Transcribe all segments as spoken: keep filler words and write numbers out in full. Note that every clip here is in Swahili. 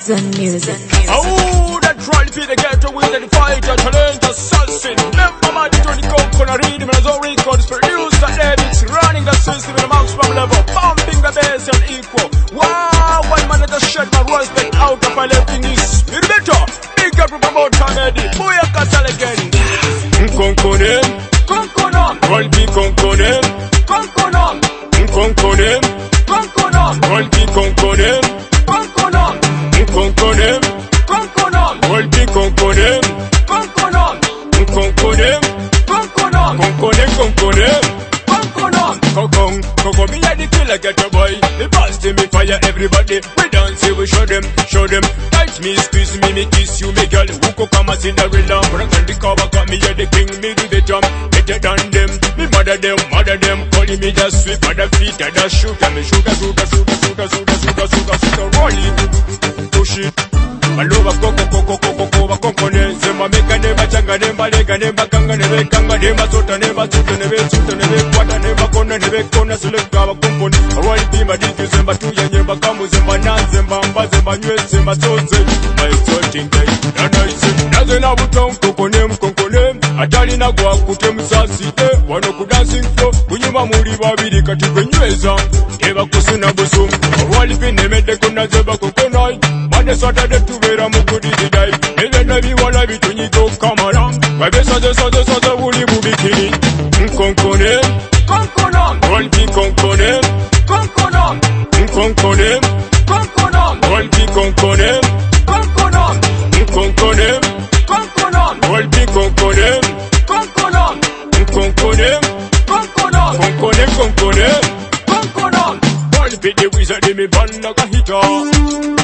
Sun Music. Oh, that trolley feed the ghetto with the fighter, talent, assassin. Remember my Tony Coke on a rhythm and all records produced and David's running the system in a maximum level, pumping the bass and equal. Wow, one man that just shed my respect out of my left in this. Little better, big up from about Canada. Boy, I can't tell again. Conconem, Conconem, Rolby Conconem, Conconem, Conconem, Conconem, Rolby Conconem, Conconem, Conconem, Conconem, Rolby Conconem, Conconem, Conconem, Conconem, Conconem, Conconem, Conconem, Concon, Concon, me and the killer get a boy. The boss to me fire everybody. We dance, we show them, show them. Touch me, squeeze me, me kiss you, me girl. Who could come and Cinderella? But I can't recover, got me at the king, me do the jump. Better than them, me mother them, mother them. Calling me just sweep at the feet, and just shoot, and me shoot, shoot, shoot, shoot, shoot, shoot, shoot, shoot, roll it, push it. Malova koko koko koko koko koko ne Zemba meka ne bachanga ne balega ne bakanga ne bekanga ne basota ne basuta ne besuta ne bekwata ne bakona ne bekona seleka bakomponi Awali pima diki zemba tuya nye bakamu zemba na zemba mba zemba nywe zemba soze My exalting day Nana isi Naze na buton koko ne mkonko ne Atali na gwa kute msasi eh Wano kudancing flow Kunyuma muri babiri katikwe nyweza Eba kusuna busum Awali pine mede kuna zeba kokonai Mane sota de tu vera mukudi didai Ebe nabi wala bitu nyigo kamara Wabe soze soze soze wuli bubikini Nkonkone Konkonom Rolpi konkonem Konkonom Nkonkonem Konkonom Rolpi konkonem Konkonom Nkonkonem Konkonom Rolpi konkonem Konkonom Nkonkonem Konkonom Konkonem konkonem Konkonom Rolpi the wizard in me band like a hitter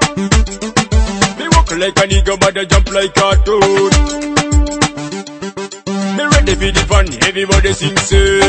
like a nigga, but I jump like a toad. Me ready for the fun, everybody sings it.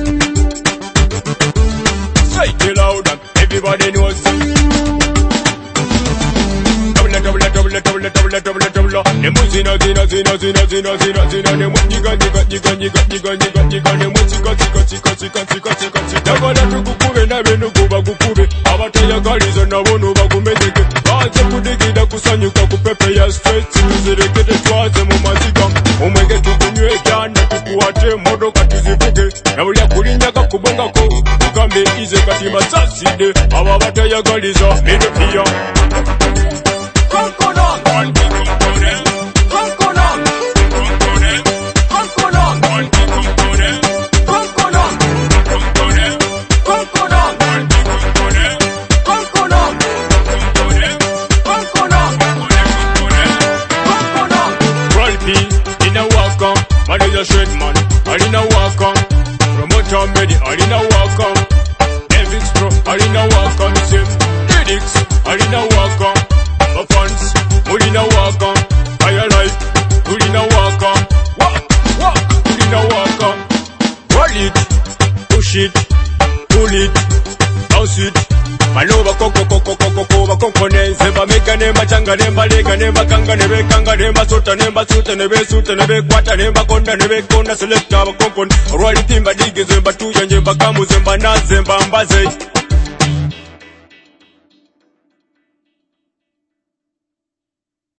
Say it loud and everybody knows it. Double, double, double, double, double, double, double. Nemo zina, zina, zina, zina, zina, zina, zina. Nemo niga, niga, niga, niga, niga, niga, niga. Nemo sika, sika, sika, sika, sika, sika, sika. Nagala tukukube na benu kuba kukube. Abataya galizo na bono bagumezeke. Baze kudigida kusanyuka kupepe ya straight. Sinuzirekete twaze mu maziga. Umwege tukunywe jana tukuwate modoka tuzivuge. Na ulia kulinyaka kubongako. Ukambe ize katima saside. Ababataya galizo mene pia. Konkonom Rolpi konkonem Konkonom Konkonem Konkonom Rolpi konkonem Konkonom Konkonem Konkonom Rolpi konkonem Konkonom Konkonem Konkonom Konkonem Rolpi in a walk on Man is a straight man I in a walk on Promoter Medi I in a walk on David's Pro I in a walk on Lyrics I in a walk on My fans, put in a walk on Higher life, put in a walk on Walk, walk, put in a walk on Roll it, push it, pull it, bounce it Malova koko koko koko koko koko ne Zemba meka ne machanga ne balega ne bakanga ne bekanga ne basota ne basuta ne besuta ne bekwata ne bakonda ne bekona selecta bakoko Roll it timba digi zemba tuya nye bakamu zemba na zemba mbaze